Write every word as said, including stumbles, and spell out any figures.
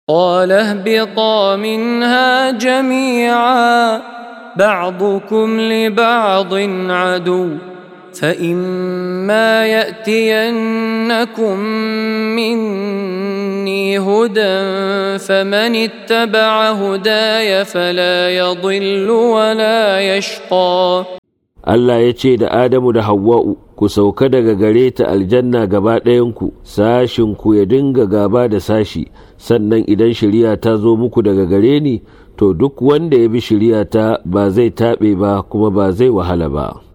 قال اهبطا منها جميعا بعضكم لبعض عدو فإما يأتينكم مني هدى فمن اتبع هداي فلا يضل ولا يشقى. Allah ya ce da Adamu da Hawwa'u, ku sauka daga gare ta aljanna gaba ɗayanku, sashinku ya dinga gaba da sashi, sannan idan shari'a ta zo muku daga gare ni, to duk wanda ya bi shari'a ta ba zai taɓe ba kuma ba zai wahala ba.